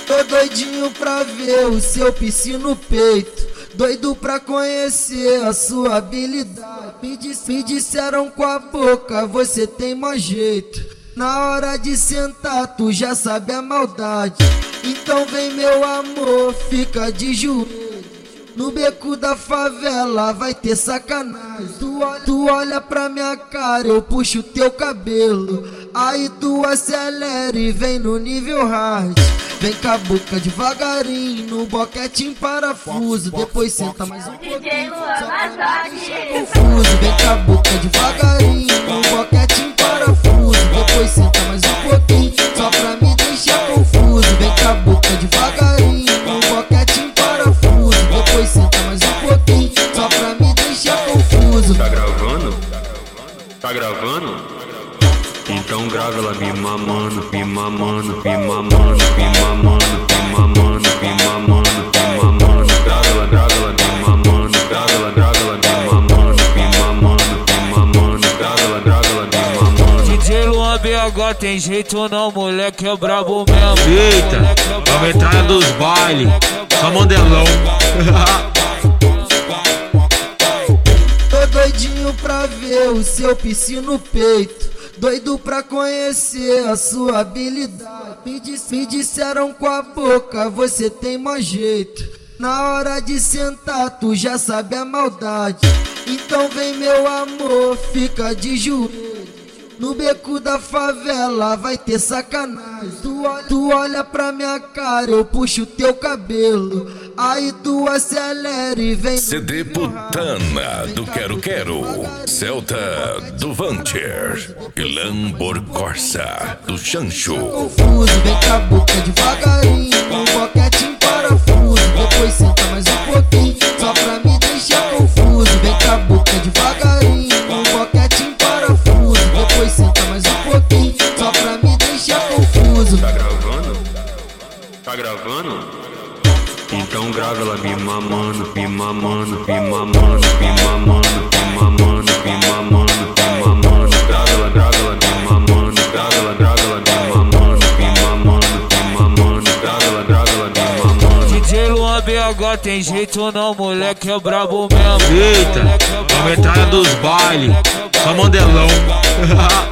Tô doidinho pra ver o seu piscina no peito, doido pra conhecer a sua habilidade. Me disseram com a boca, você tem mau jeito. Na hora de sentar, tu já sabe a maldade. Então vem meu amor, fica de joelho. No beco da favela vai ter sacanagem. Tu olha pra minha cara, eu puxo teu cabelo. Aí tu acelera e vem no nível hard. Vem com a boca devagarinho, no boquete em parafuso. Depois senta mais um pouquinho, só pra me deixar confuso. Vem com a boca devagarinho, no boquete em parafuso. Depois senta mais um pouquinho, só pra me deixar confuso. Vem com a boca devagarinho, no boquete em parafuso. Depois senta mais um pouquinho, só pra me deixar confuso. Tá gravando? Tá gravando? Então grava ela me mamando, me mamando, me mamando, me mamando, me mamando, me mamando, me mamando. Grava ela me mamando, grava ela me mamando, me mamando, me mamando. Grava ela me mamando. DJ Luan BH tem jeito não, moleque é brabo mesmo. Eita, nova entrada dos bailes, só modelão. Tô doidinho pra ver o seu piscina no peito, doido pra conhecer a sua habilidade. Me disseram com a boca, você tem mau jeito. Na hora de sentar, tu já sabe a maldade. Então vem meu amor, fica de joelho. No beco da favela vai ter sacanagem. Tu olha pra minha cara, eu puxo teu cabelo. Aí tu acelera e vem. CD Putana do Quero Quero, Celta do Vanter e Lambor Corsa do Chancho. Confuso, vem com a boca devagarinho, no boquete em parafuso. Depois senta mais um pouquinho, só pra me deixar confuso. Vem com a boca devagarinho, no boquete em parafuso. Depois senta mais um pouquinho, só pra me deixar confuso. Tá gravando? Tá gravando? Então grava ela me mamando, me mamando, me mamando, me mamando, me mamando, me mamando, me mamando. Grava ela me mamando, grava ela me mamando, me mamando, me mamando. Grava ela me mamando. DJ Luan BH tem jeito não, moleque é brabo mesmo. Eita, nova entrada dos bailes, só modelão.